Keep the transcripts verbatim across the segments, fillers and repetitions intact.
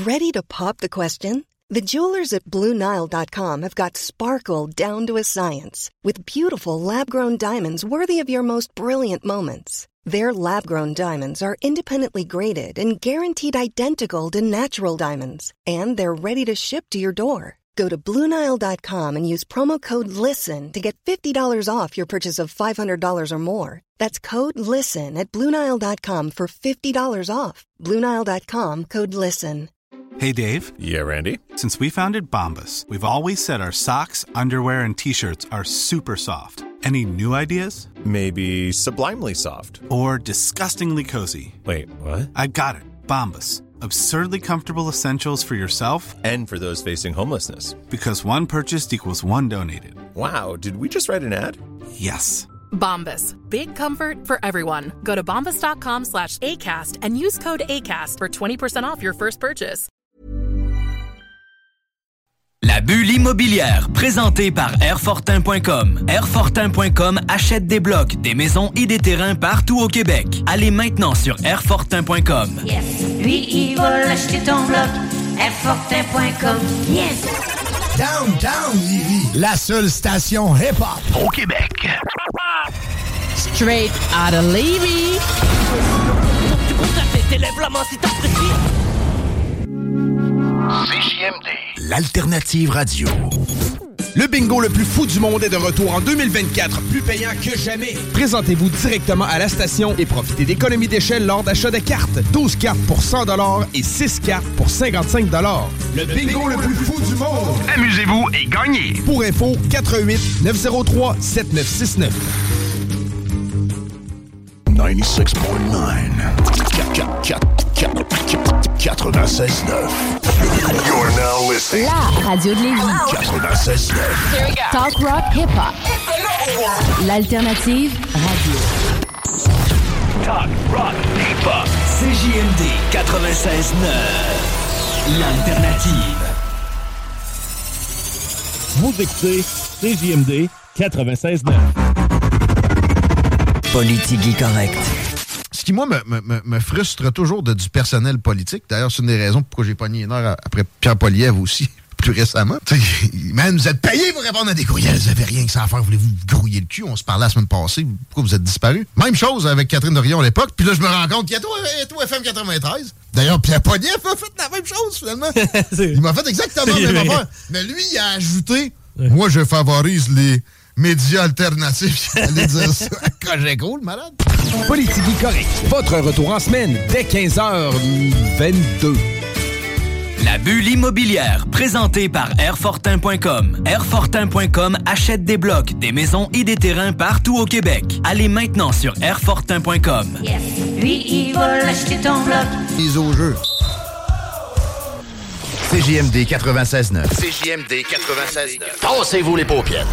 Ready to pop the question? The jewelers at Blue Nile dot com have got sparkle down to a science with beautiful lab-grown diamonds worthy of your most brilliant moments. Their lab-grown diamonds are independently graded and guaranteed identical to natural diamonds, and they're ready to ship to your door. Go to Blue Nile dot com and use promo code LISTEN to get fifty dollars off your purchase of five hundred dollars or more. That's code LISTEN at Blue Nile dot com for fifty dollars off. Blue Nile dot com, code LISTEN. Hey, Dave. Yeah, Randy? Since we founded Bombas, we've always said our socks, underwear, and T-shirts are super soft. Any new ideas? Maybe sublimely soft. Or disgustingly cozy. Wait, what? I got it. Bombas. Absurdly comfortable essentials for yourself and for those facing homelessness. Because one purchased equals one donated. Wow, did we just write an ad? Yes. Bombas. Big comfort for everyone. Go to bombas dot com slash ACAST and use code ACAST for twenty percent off your first purchase. La bulle immobilière, présentée par Airfortin point com. Airfortin point com achète des blocs, des maisons et des terrains partout au Québec. Allez maintenant sur Airfortin point com. Yes, lui, il va l'acheter ton bloc. Airfortin point com. Yes. Downtown Lévis, la seule station hip-hop au Québec. Straight out of Lévis. Tu peux taper tes lèvres la main si t'apprécies. C J M D, l'alternative radio. Le bingo le plus fou du monde est de retour en deux mille vingt-quatre, plus payant que jamais. Présentez-vous directement à la station et profitez d'économies d'échelle lors d'achat de cartes. douze cartes pour cent dollars et six cartes pour cinquante-cinq dollars. Le, le bingo, bingo le plus fou du monde. Amusez-vous et gagnez. Pour info, quatre un huit neuf zéro trois sept neuf six neuf. ninety-six point nine. quatre-vingt-seize neuf. You're now listening. La radio de Lévis. quatre-vingt-seize neuf. Talk rock hip-hop. L'alternative radio. Talk rock hip-hop. C J M D quatre-vingt-seize neuf. L'alternative. Vous écoutez C J M D quatre-vingt-seize neuf. Politique correct. Ce qui, moi, me, me, me frustre toujours de du personnel politique. D'ailleurs, c'est une des raisons pourquoi j'ai pogné une heure après Pierre Poilievre aussi, plus récemment. T'sais, man, vous êtes payé pour répondre à des courriels. Vous n'avez rien que ça à faire. Voulez-vous grouiller le cul? On se parlait la semaine passée. Pourquoi vous êtes disparu? Même chose avec Catherine Dorion à l'époque. Puis là, je me rends compte qu'il y a tout, tout F M quatre-vingt-treize. D'ailleurs, Pierre Poilievre a fait la même chose, finalement. Il m'a fait exactement la même affaire. Mais lui, il a ajouté, ouais. Moi, je favorise les médias alternatifs. J'allais dire ça à Cogeco, le malade. Politique correct. Votre retour en semaine dès quinze heures vingt-deux. La bulle immobilière, présentée par Airfortin point com. Airfortin point com achète des blocs, des maisons et des terrains partout au Québec. Allez maintenant sur Airfortin point com. Yes, lui, il va l'acheter ton bloc. Mise au jeu. C J M D quatre-vingt-seize neuf. C J M D quatre-vingt-seize neuf. Tassez-vous les paupières.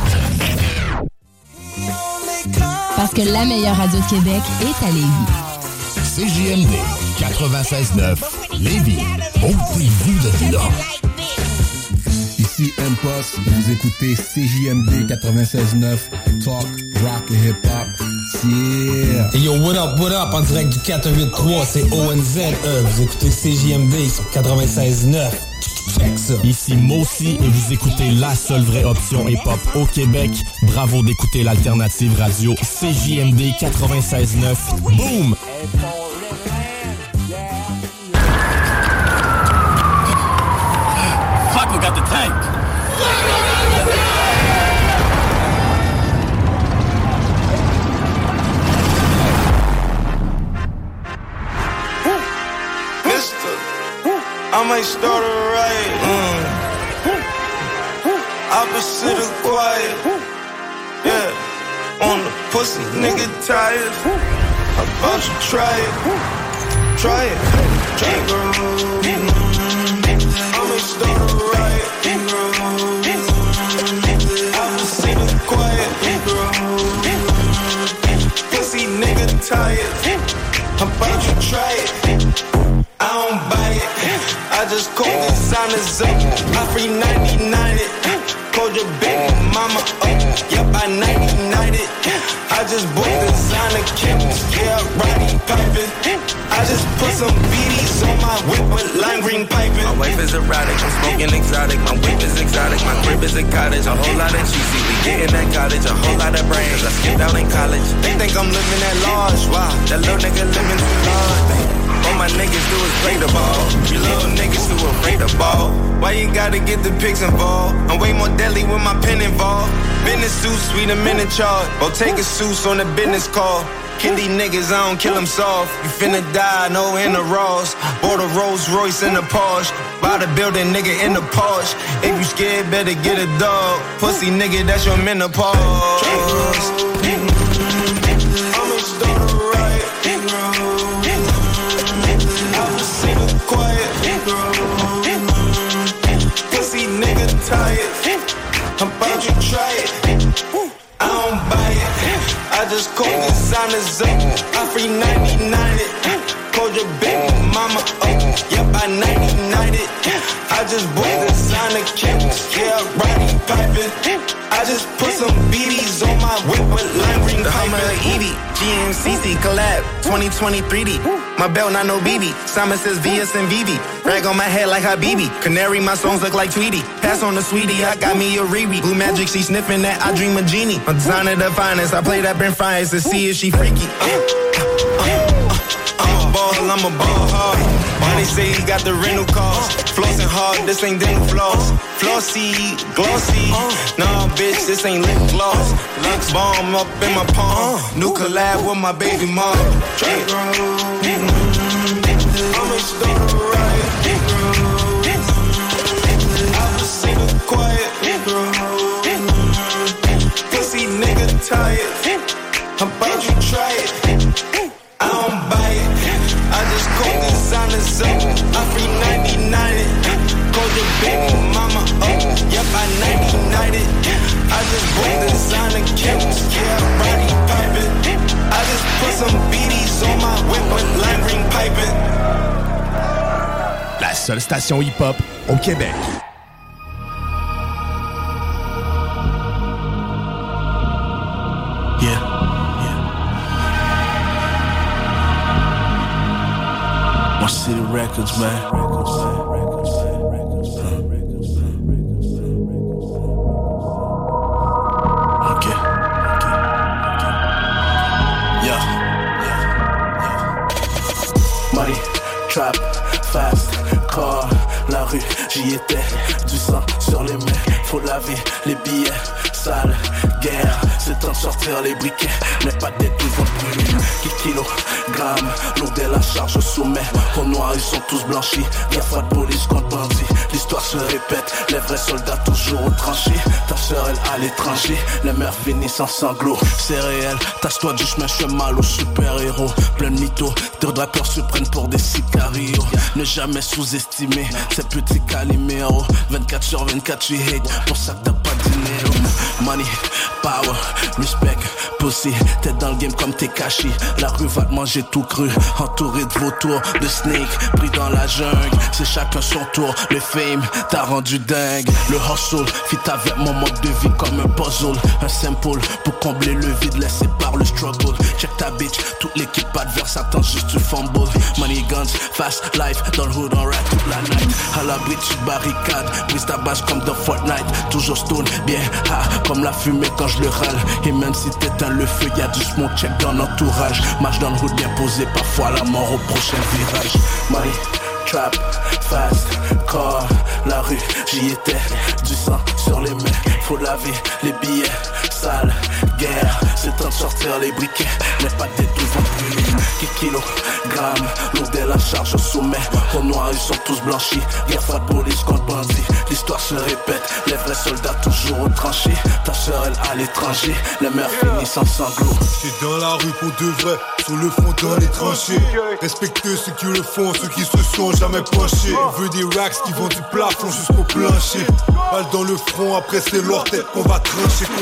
Parce que la meilleure radio de Québec est à Lévis. C J M D quatre-vingt-seize neuf. Lévis. Ôtez-vous de là. Ici M-Post, vous écoutez C J M D quatre-vingt-seize neuf. Talk, rock et hip-hop. Yeah! Hey yo, what up, what up? En direct du quatre un huit trois, c'est O N Z E. Vous écoutez C J M D sur quatre-vingt-seize neuf. Check ça. Ici Mossy et vous écoutez la seule vraie option hip-hop au Québec. Bravo d'écouter l'alternative radio C J M D quatre-vingt-seize neuf. Boom! Fuck, we got the tank! I might start a riot. Mm. Opposite of quiet. Yeah. On the pussy, nigga tired. How about you try it? Try it. Try it, girl. I might start a riot. Opposite of quiet. Pussy, nigga tired. How about you try it? I don't buy it. I just call designers up. I free ninety-nine it. Called your baby mama up, yep, I nighty-nighted. I just bought designer kicks, yeah, Roddy piping. I just put some B Ds on my whip with lime green piping. My wife is erotic, I'm smoking exotic. My whip is exotic, my crib is a cottage. A whole lot of cheesy, we get in that cottage. A whole lot of brains, I skipped out in college. They think I'm living at large, wow, that little nigga living too large. All my niggas do is play the ball. You little niggas too afraid of ball. Why you gotta get the pigs involved? I'm way more deadly with my pen involved. Business suit, sweet, a minute charge. Or take a suits on the business call. Kill these niggas, I don't kill them soft. You finna die, no in the Ross. Bought a Rolls Royce in the Porsche. Buy the building, nigga, in the Porsche. If you scared, better get a dog. Pussy nigga, that's your menopause. I'ma start a riot. I'ma see the quiet. Pussy nigga tired. How about you try it? I don't buy it. I just call designers up. I free ninety-nine it. Called your baby mama up. Yep, I ninety-nine it. I just bought designer kicks. Yeah, Roddy piping. I just put some B Ds on my whip with lime green piping. The Hummer Evie, G M C C collab, twenty twenty three D. My belt not no B B. Simon says V S and V V. Rag on my head like Habibi. Canary, my songs look like Tweety. Pass on the sweetie, I got me a Riri. Blue magic, she sniffing that, I dream a genie. I'm designer the finest, I play that Ben Fries to see if she freaky. Uh, uh, uh, uh, I'm a ball, I'm a ball hard. Why they say he got the rental cars? Flossing hard, this ain't dental floss. Flossy, glossy. Nah, bitch, this ain't lip gloss. Lux bomb up in my palm. New collab with my baby mom. I'ma start a riot. I'ma see the quiet. Pussy nigga tired. How about you try it? I don't buy it. I just call designers up. I free ninety-nine it. Called your baby mama up. Yep, I ninety-nine it. I just bought designer kicks. Yeah, Roddy piping. I just put some B Ds on my whip with lime green piping. La seule station hip-hop au Québec. Yeah. One City Records, man. Okay. Yeah. Money, trap, fast, car, la rue, j'y étais. Du sang sur les mains, faut laver les billets. Sale, guerre, c'est temps de sortir les briquets. Mais pas des douze vont brûler. Qui kilogrammes, lourder la charge au sommet. Au noir, ils sont tous blanchis. Y'a pas de police contre bandit. L'histoire se répète, les vrais soldats toujours au tranché. Ta sœur, elle à l'étranger. Les mères finissent en sanglots. C'est réel, tasse-toi du chemin, je fais mal aux super-héros. Plein de mythos, deux rappeurs se prennent pour des sicarios. Ne jamais sous-estimer ces petits caliméros. vingt-quatre sur vingt-quatre, tu hate. Pour ça que t'as pas de dinero. Money, power, respect, pussy. T'es dans le game comme Tekashi. La rue va te manger tout cru. Entouré de vautours, de snakes, pris dans la jungle. C'est chacun son tour. Le fame t'a rendu dingue. Le hustle fit avec mon mode de vie comme un puzzle. Un simple pour combler le vide laissé par le struggle. Check ta bitch, toute l'équipe adverse attend juste du fumble. Money guns, fast life, dans le hood on ride toute la night. À l'abri tu barricade, brise ta base comme dans Fortnite. Toujours stone, bien ah, comme la fumée quand je le râle. Et même si t'éteins le feu, y'a du smoke check dans l'entourage. Marche dans le route bien posé, parfois la mort au prochain virage. Money, trap, fast, car, la rue, j'y étais. Du sang sur les mains, faut laver les billets. Sale, guerre, c'est temps de sortir les briquets. Mais pas des douze vont brûler. Qui kilogrammes, lourder la charge au sommet. Au noir, ils sont tous blanchis. Y'a pas de police contre bandit. L'histoire se répète, les vrais soldats toujours au tranché. Ta sœur, elle à l'étranger. Les mères finissent en sanglots. C'est dans la rue pour de vrai, sur le front dans les tranchées. Respectez ceux qui le font, ceux qui se sont jamais penchés. On veut des racks qui vont du plafond jusqu'au plancher. Balle dans le front, après c'est leur tête qu'on va trancher. Connecté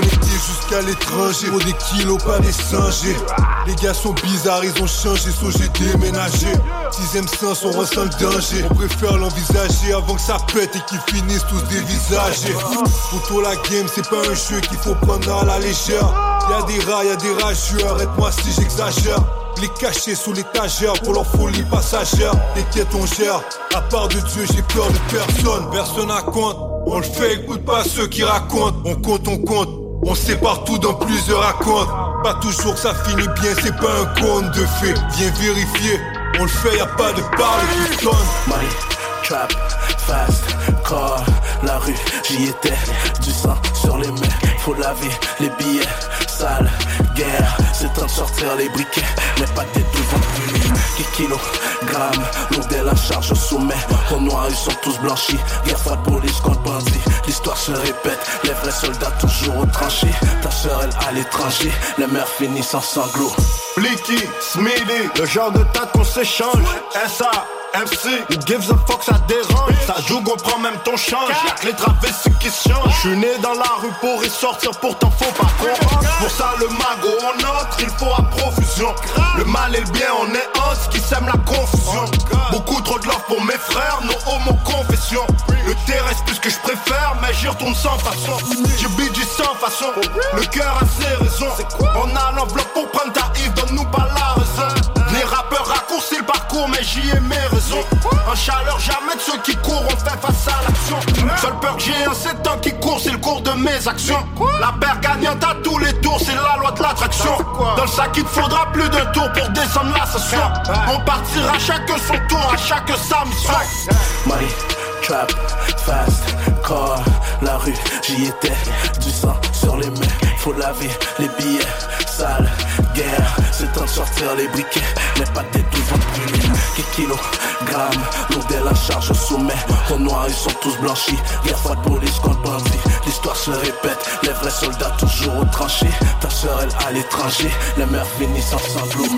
jusqu'à l'étranger. Pour des kilos, pas des singés. Les gars sont bizarres, ils ont changé, so j'ai déménagé. Sixième sens, on ressent le danger. On préfère l'envisager avant que ça pète et qu'ils finissent tous dévisagés. Pour toi la game, c'est pas un jeu qu'il faut prendre à la légère. Y'a des rats, y'a des rageux, arrête-moi si j'exagère. Les cacher sous l'étagère pour leur folie passagère. T'inquiète, on gère. À part de Dieu, j'ai peur de personne. Personne à compte. On le fait, écoute pas ceux qui racontent. On compte, on compte. On sait partout dans plusieurs racontes. Pas toujours que ça finit bien, c'est pas un conte de fait. Viens vérifier. On le fait, y'a pas de parle qui sonne. Money, trap, fast, car, la rue, j'y étais. Du sang sur les mains, faut laver les billets. Sale, guerre, c'est temps de sortir les briquets. Mais pas tes devant qui kilogrammes, lourd de la charge au sommet. Au noir ils sont tous blanchis. Guerre fois de police contre bandit. L'histoire se répète, les vrais soldats toujours au tranché. Ta sœur elle à l'étranger, les mères finissent en sanglots. Blicky, Smithy, le genre de tâte qu'on s'échange. S A M C, who gives a fuck, ça dérange. Ça joue, on prend même ton change. Y'a que les travestis qui se changent. J'suis né dans la rue pour y sortir, pourtant faut pas comprendre. Pour ça le magot on entre, il faut à profusion. Le mal et le bien on est honte, qui sème la confusion. Beaucoup trop de love pour mes frères, nos homo confessions. Le terrestre plus que je préfère, mais j'y retourne sans façon. J'ai bidji sans façon, le cœur a ses raisons. On a l'enveloppe pour prendre ta Yves, donne-nous pas la raison. Les rappeurs raccourcissent le parcours, mais j'y ai mes raisons. En chaleur, jamais de ceux qui courent, on fait face à l'action. Seule peur que j'ai un sept ans qui court, c'est le cours de mes actions. La paire gagnante à tous les tours, c'est la loi de l'attraction. Dans le sac, il te faudra plus d'un tour pour descendre la session. On partira chacun son tour, à chaque sa mission. Money, trap, fast, car, la rue, j'y étais. Du sang sur les mains, faut laver les billets. Sale, guerre, c'est temps de sortir les briquets. Mais pas tes devant brûlés. Qui kilogrammes, lourd de la charge au sommet. Au noir ils sont tous blanchis. Guerre fois de police contre bandit. L'histoire se répète, les vrais soldats toujours au tranché. Ta sœur elle à l'étranger, les mères finissent en sanglots.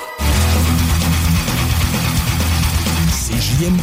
C J M D.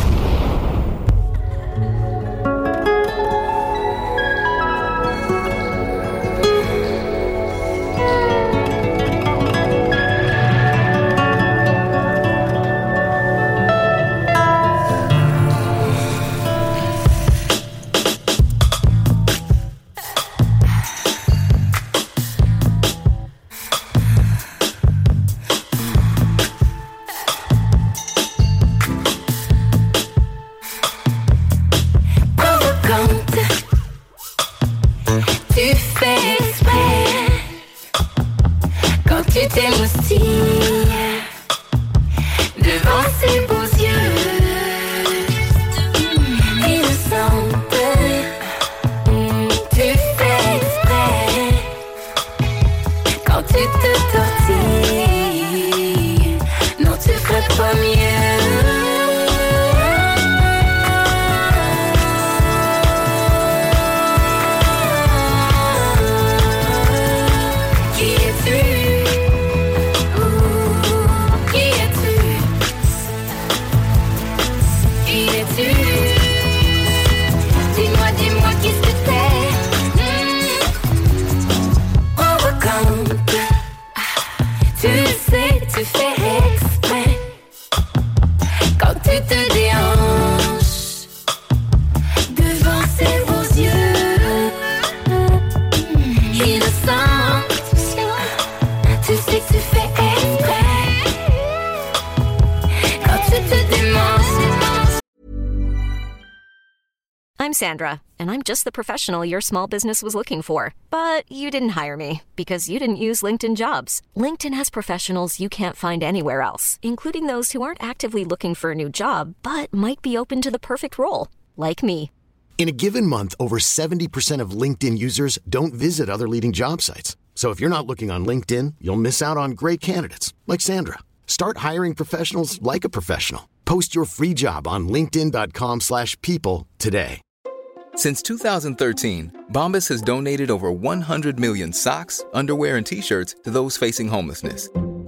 I'm Sandra, and I'm just the professional your small business was looking for. But you didn't hire me because you didn't use LinkedIn Jobs. LinkedIn has professionals you can't find anywhere else, including those who aren't actively looking for a new job, but might be open to the perfect role, like me. In a given month, over seventy percent of LinkedIn users don't visit other leading job sites. So if you're not looking on LinkedIn, you'll miss out on great candidates like Sandra. Start hiring professionals like a professional. Post your free job on linkedin dot com slash people today. Since two thousand thirteen, Bombas has donated over one hundred million socks, underwear, and T-shirts to those facing homelessness.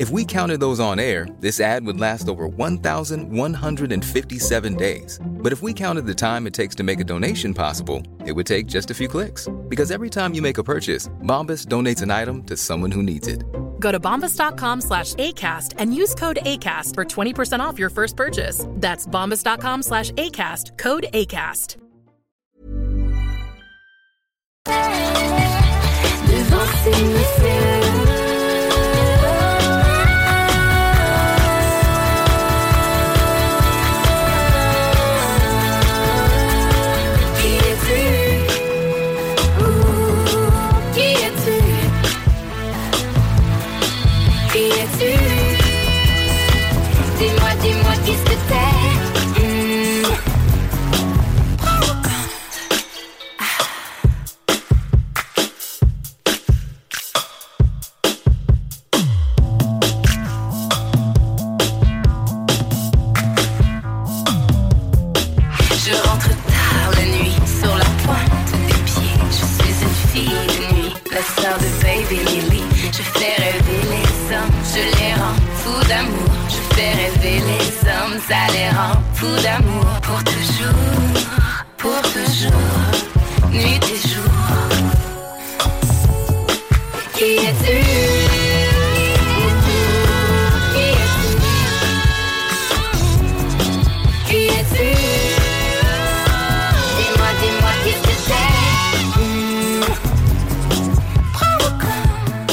If we counted those on air, this ad would last over one thousand one hundred fifty-seven days. But if we counted the time it takes to make a donation possible, it would take just a few clicks. Because every time you make a purchase, Bombas donates an item to someone who needs it. Go to bombas.com slash ACAST and use code ACAST for twenty percent off your first purchase. That's bombas.com slash ACAST, code ACAST. Devant ces messieurs, qui es-tu? Ouh, qui es-tu? Qui es-tu? Dis-moi, dis-moi, qu'est-ce que t'es? Mmh. Je rentre tard la nuit, sur la pointe des pieds. Je suis une fille de nuit, la sœur de Baby Lily. Je fais rêver les hommes, je les rends fous d'amour. Je fais rêver les hommes, ça les rend fous d'amour. Pour toujours, pour toujours, nuit et jour. Qui es-tu? Qui es-tu? Qui es-tu? Dis-moi, dis-moi, qu'est-ce que c'est? Mmh. Provocante.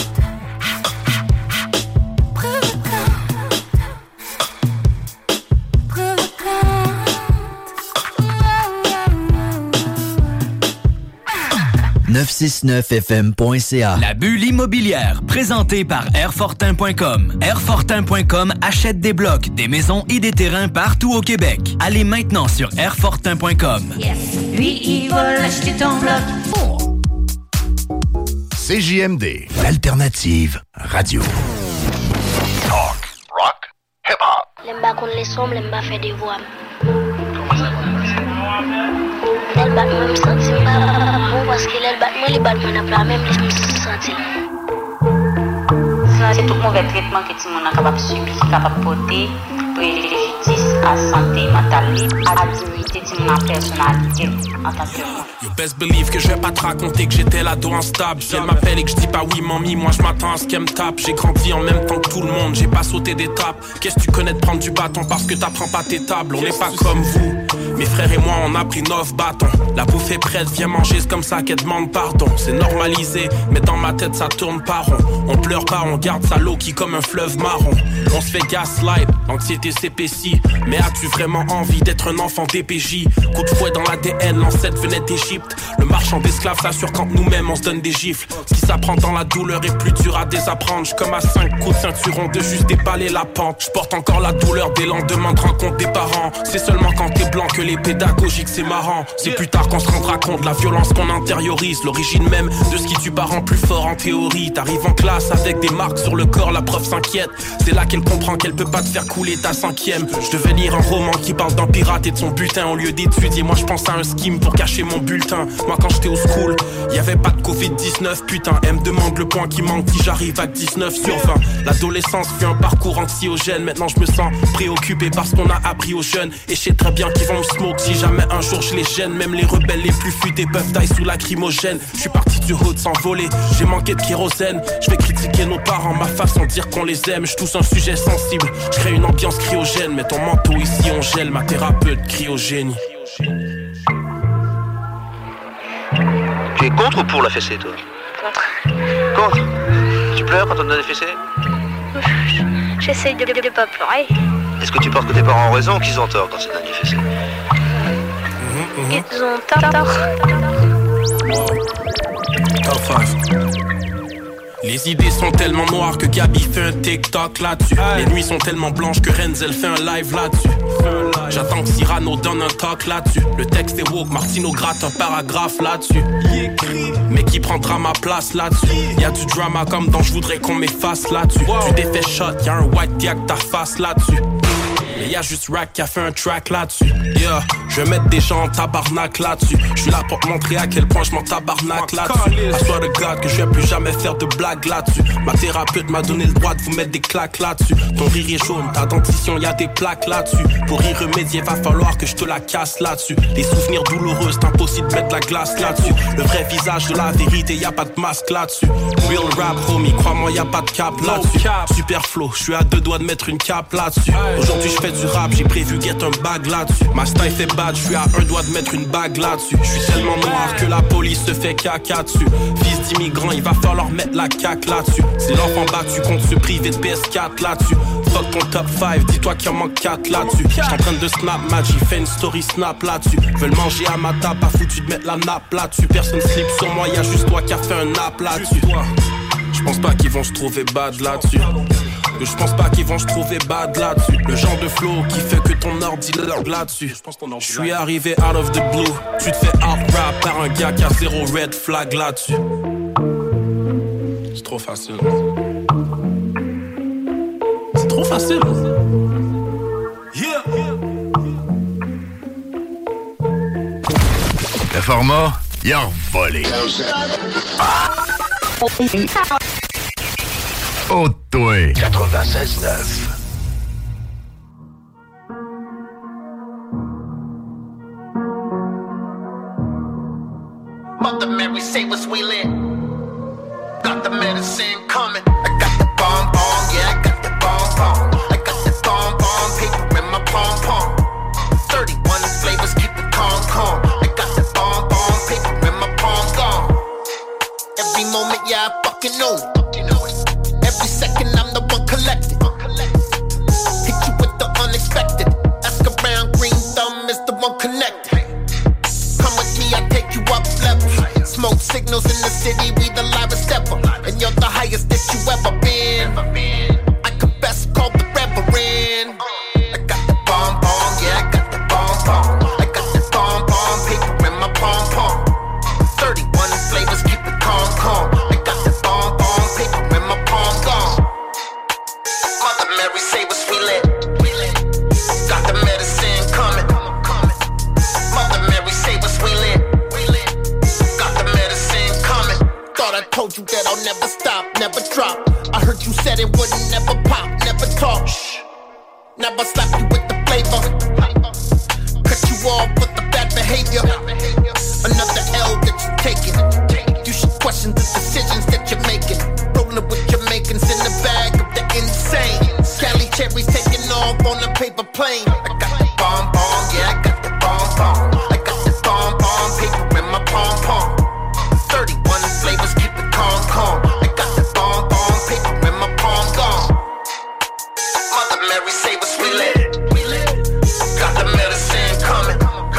Provocante. neuf cent soixante-neuf F M point C A. La bulle immobilière, présentée par Airfortin point com. Airfortin point com achète des blocs, des maisons et des terrains partout au Québec. Allez maintenant sur Airfortin point com. Yes. Lui, il va l'acheter ton bloc. Oh. C J M D, l'alternative radio. Talk, rock, hip-hop. L'aime pas qu'on les sommes, l'aime pas faire des voix. Elle bat moi, me sentis pas bon parce que elle bat moi, les bat moi, n'a pas même les me sentir. Ça, c'est tout mauvais traitement que tout le monde est capable de subir, capable de porter, préjudice à la santé mentale, à la dignité de ma personnalité en tant que moi. You best believe que je vais pas te raconter que j'étais l'ado instable. Si elle m'appelle et que je dis pas oui, mamie, moi je m'attends à ce qu'elle me tape. J'ai grandi en même temps que tout le monde, j'ai pas sauté d'étape. Qu'est-ce que tu connais de prendre du bâton parce que t'apprends pas tes tables? On n'est pas comme vous. Mes frères et moi, on a pris neuf bâtons. La bouffe est prête, viens manger, c'est comme ça qu'elle demande pardon. C'est normalisé, mais dans ma tête ça tourne pas rond. On pleure pas, on garde sa low qui comme un fleuve marron. On se fait gaslight, l'anxiété s'épaissit. Mais as-tu vraiment envie d'être un enfant D P J? Coup de fouet dans l'A D N, l'ancêtre venait d'Égypte. Le marchand d'esclaves s'assure quand nous-mêmes on se donne des gifles. Ce qui s'apprend dans la douleur est plus dur à désapprendre. J'suis comme à cinq coups de ceinturon de juste déballer la pente. J'porte encore la douleur des lendemains de rencontre des parents. C'est seulement quand t'es blanc que les pédagogiques c'est marrant. C'est plus tard qu'on se rendra compte de la violence qu'on intériorise. L'origine même de ce qui tue parent plus fort en théorie. T'arrives en classe avec des marques sur le corps, la prof s'inquiète. C'est là qu'elle comprend qu'elle peut pas te faire couler ta cinquième. Je devais lire un roman qui parle d'un pirate et de son butin au lieu d'étudier. Moi je pense à un scheme pour cacher mon bulletin. Moi quand j'étais au school, y'avait pas de covid dix-neuf. Putain, elle me demande le point qui manque si j'arrive à dix-neuf sur vingt. L'adolescence fut un parcours anxiogène. Maintenant je me sens préoccupé par ce qu'on a appris aux jeunes. Et je sais très bien qu'ils vont me smoke si jamais un jour je les gêne. Même les rebelles les plus futés peuvent tailler sous lacrymogène. Je suis parti du hood sans voler, j'ai manqué de kérosène. Je vais critiquer nos parents, ma façon de dire qu'on les aime. Je touche un sujet sensible, je crée une ambiance cryogène. Mets ton manteau ici, on gèle, ma thérapeute cryogénie. Tu es contre ou pour la fessée, toi? Contre. Contre? Tu pleures quand on te donne des fessées? J'essaye de ne pas pleurer. Est-ce que tu penses que tes parents ont raison ou qu'ils ont tort quand c'est donne des fessées? Ils ont tort. Top five. Les idées sont tellement noires que Gabi fait un TikTok là-dessus. Les nuits sont tellement blanches que Renzel fait un live là-dessus. J'attends que Cyrano donne un talk là-dessus. Le texte est woke, Martino gratte un paragraphe là-dessus. Mais qui prendra ma place là-dessus? Y'a du drama comme dans Je voudrais qu'on m'efface là-dessus. Tu t'es fait shot, y'a un white diac ta face là-dessus. Mais y'a juste Rack qui a fait un track là-dessus. Yeah, je vais mettre des gens en tabarnak là-dessus. Je suis là pour te montrer à quel point je m'en tabarnak là-dessus. I swear to God que je vais plus jamais faire de blagues là-dessus. Ma thérapeute m'a donné le droit de vous mettre des claques là-dessus. Ton rire est jaune, ta dentition, y'a des plaques là-dessus. Pour y remédier, va falloir que je te la casse là-dessus. Les souvenirs douloureux, c'est impossible de mettre de la glace là-dessus. Le vrai visage de la vérité, y'a pas de masque là-dessus. Real rap, homie, crois-moi, y'a pas de cap là-dessus. Super flow, je suis à deux doigts de mettre une cape là-dessus. Aujourd'hui, je fais du rap, j'ai prévu get un bag là-dessus. Ma style fait bad, je suis à un doigt de mettre une bague là-dessus. Je suis tellement noir que la police se fait caca dessus. Fils d'immigrant, il va falloir mettre la caque là-dessus. C'est l'enfant battu contre se priver de P S quatre là-dessus. Fuck ton top cinq, dis-toi qu'il en manque quatre là-dessus. J'suis en train de snap match, j'ai fait une story snap là-dessus. Veulent manger à ma table, pas foutu de mettre la nappe là-dessus. Personne slip sur moi, y'a juste toi qui a fait un nap là-dessus. Je pense pas qu'ils vont se trouver bad là-dessus. Je pense pas qu'ils vont se trouver bad là-dessus. Le genre de flow qui fait que ton ordi log là-dessus. Je suis arrivé out of the blue. Tu te fais out rap par un gars qui a zéro red flag là-dessus. C'est trop facile. C'est trop facile. Yeah. Le format, il a volé. Oh, toi. quatre-vingt-seize neuf. Mother Mary say what's we lit. Got the medicine coming. I got the bomb bomb, yeah, I got the bomb bomb. I got the bomb bomb paper in my pom pom. thirty-one flavors, keep it calm calm. I got the bomb bomb paper in my palm gone. Every moment, yeah, I fucking know it. Every second, I'm the one collected. Hit you with the unexpected. Ask around, green thumb is the one connected. Come with me, I take you up levels. Smoke signals in the city, we the livest ever. And you're the highest that you ever been. I could best call the reverend. I got the bomb bomb, yeah, I got the bomb bomb. I got the bomb bomb paper in my pom pom. thirty-one flavors, keep it calm calm. I got the bomb bomb paper in my palm gone. Mother Mary say what's we lit. Got the medicine coming. Mother Mary say what's we lit. Got the medicine coming. Thought I told you that I'll never stop, never drop. I heard you said it wouldn't never pop, never talk. Never slap you with the flavor. Cut you off with the bad behavior. Another L that you're taking. You should question the decisions that you're making. Rolling with Jamaicans in the bag of the insane. Cali cherries taking off on a paper plane. I got the bomb bomb, yeah, I got the bomb bomb. I got the bomb bomb paper in my pom pom. thirty-one flavors, keep it calm calm. I got the bomb bomb paper in my palm gone. Mother Mary say what's we lit. Got the medicine coming.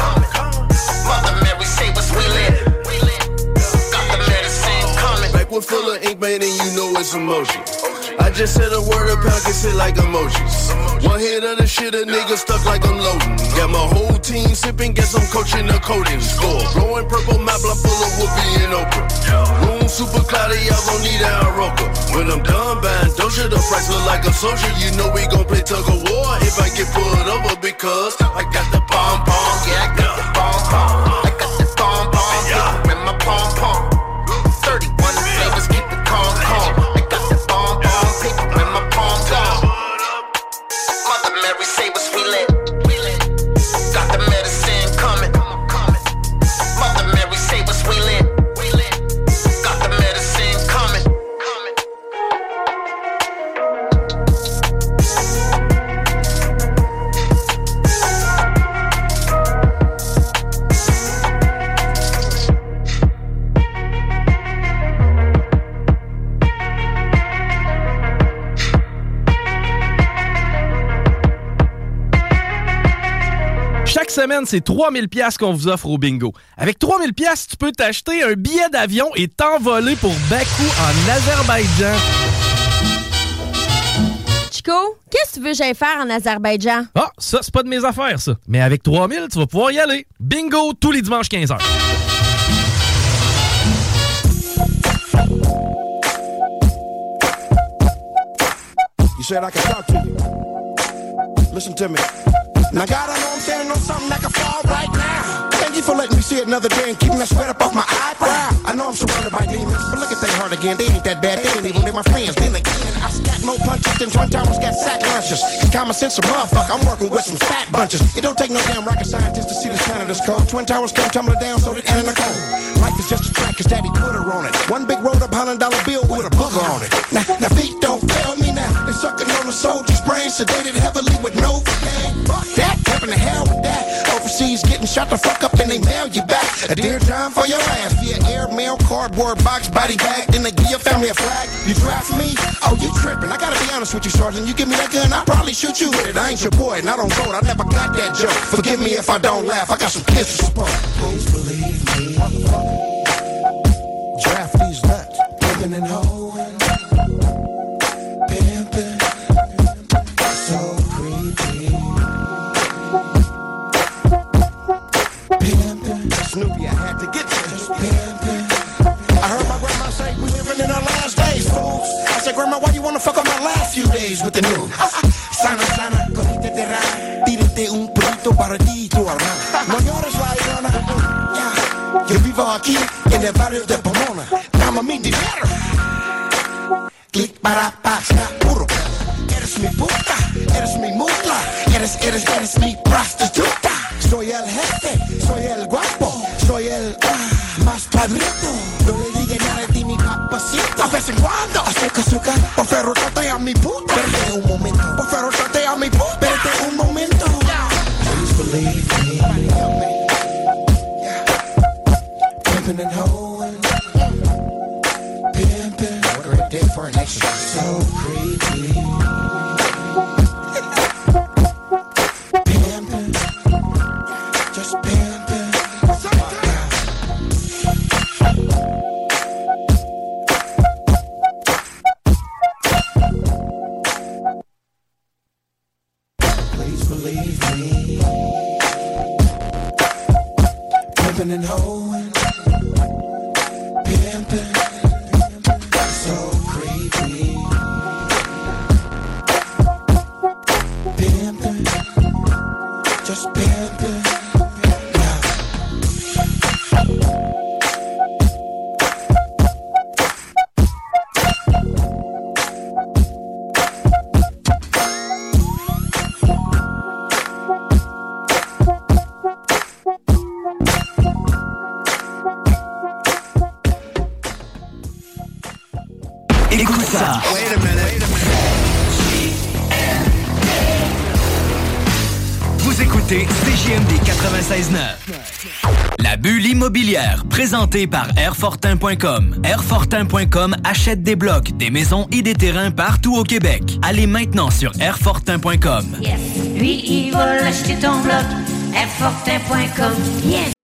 Mother Mary say what's we lit. Got the medicine coming. Back with full of ink, man, and you know it's emoji. I just said a word, a pound can sit like emojis. One hit of the shit, a nigga stuck like I'm loading. Got my whole team sipping, guess I'm coaching the coding score. Blowing purple map block full of Whoopi and Oprah. Room super cloudy, y'all gon' need an Aroka. When I'm done buying Doja, the price look like a soldier. You know we gon' play tug of war if I get pulled over because I got the bomb bomb, yeah, I got the bomb bomb. I got the bomb bomb, yeah, in my pom pom. thirty-one flavors, keep it calm calm. I got the bomb bomb paper in my palm gone. Mother Mary say what's we lit. Got the medicine coming. Mother Mary say what's we lit. Got the medicine coming. Chaque semaine, c'est trois mille dollars qu'on vous offre au bingo. Avec trois mille dollars, tu peux t'acheter un billet d'avion et t'envoler pour Bakou en Azerbaïdjan. Chico, qu'est-ce que tu veux que j'aille faire en Azerbaïdjan? Ah, ça, c'est pas de mes affaires, ça. Mais avec trois mille, tu vas pouvoir y aller. Bingo, tous les dimanches quinze heures. You said I can talk to you. Listen to me. Now, God, I know I'm standing on something that can fall right now. Thank you for letting me see it another day and keeping that sweat up off my eyebrow. I know I'm surrounded by demons, but look at their heart again. They ain't that bad. They ain't even. They're my friends. Then again, I stack more punches than Twin Towers got sack lunches. Common sense a motherfucker. I'm working with some fat bunches. It don't take no damn rocket scientist to see this Canada's cold. Twin Towers come tumbling down, so did Anna Nicole. Life is just a track, cause daddy put her on it. One big rolled up hundred dollar bill with a booger on it. Now, now feet don't fail me now. They sucking on the soldier's brain, sedated heavily with no cocaine. Fuck that, heaven to hell with that. Overseas getting shot the fuck up and they mail you back. A dear time for your ass via airmail, cardboard box, body bag. Then they give your family a flag. You draft me? Oh, you tripping. I gotta be honest with you, Sergeant. You give me that gun, I'll probably shoot you with it. I ain't your boy and I don't vote. I never got that joke. Forgive me if I don't laugh. I got some kids to support. Please believe me. Draft these nuts. Pimpin' and hoeing. Pimpin'. So creepy. Pimpin'. Snoopy, I had to get you. Just pimpin'. I heard my grandma say we living in our last days, fools. I said, Grandma, why you wanna fuck up my last few days with the news? Sana, sana, cogite terra. Tírate un purito para ti y tu hermana. No llores la irona. Yeah. Yo vivo aquí en el barrio de Pomona. Dame mi dinero. Click para pasar puro. Eres mi puta, eres mi mutla. Eres, eres, eres mi prostituta. Soy el jefe, soy el guapo. Soy el uh, más padrito. No le diga nada de mi papacito. A vez en cuando azúcar, azúcar. Por favor, trate a mi puta. Espérate un momento. Por favor, trate a mi puta. Espérate un momento. Please believe me. Pimpin' and hoeing. Pimpin'. What a great day for an exercise. So creepy. Pimpin'. Just pimpin'. Please believe me. Pimpin' and hoeing. Pimpin'. So creepy. Pimpin'. Just pimpin'. Écoute ça. Wait a minute. Vous écoutez C J M D quatre-vingt-seize neuf. La bulle immobilière, présentée par Airfortin point com. Airfortin point com achète des blocs, des maisons et des terrains partout au Québec. Allez maintenant sur Airfortin point com. Yes. Lui, il va l'acheter ton bloc. Airfortin point com. Yes.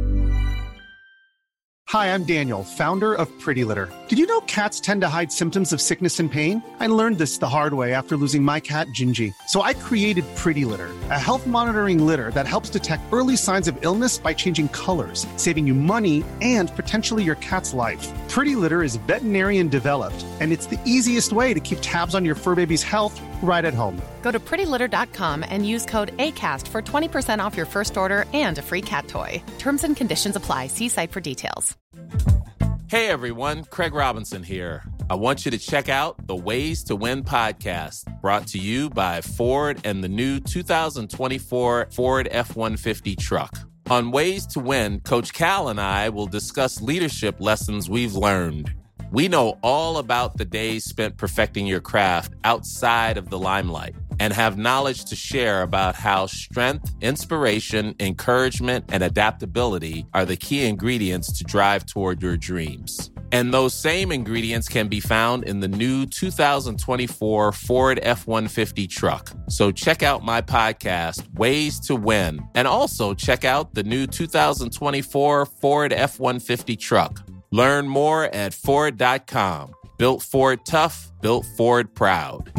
Hi, I'm Daniel, founder of Pretty Litter. Did you know cats tend to hide symptoms of sickness and pain? I learned this the hard way after losing my cat, Gingy. So I created Pretty Litter, a health monitoring litter that helps detect early signs of illness by changing colors, saving you money and potentially your cat's life. Pretty Litter is veterinarian developed, and it's the easiest way to keep tabs on your fur baby's health right at home. Go to pretty litter dot com and use code ACAST for twenty percent off your first order and a free cat toy. Terms and conditions apply. See site for details. Hey everyone, Craig Robinson here. I want you to check out the Ways to Win podcast, brought to you by Ford and the new two thousand twenty-four Ford F one fifty truck. On Ways to Win, Coach Cal and I will discuss leadership lessons we've learned. We know all about the days spent perfecting your craft outside of the limelight and have knowledge to share about how strength, inspiration, encouragement, and adaptability are the key ingredients to drive toward your dreams. And those same ingredients can be found in the new two thousand twenty-four Ford F one fifty truck. So check out my podcast, Ways to Win, and also check out the new two thousand twenty-four Ford F one fifty truck. Learn more at Ford dot com. Built Ford tough, built Ford proud.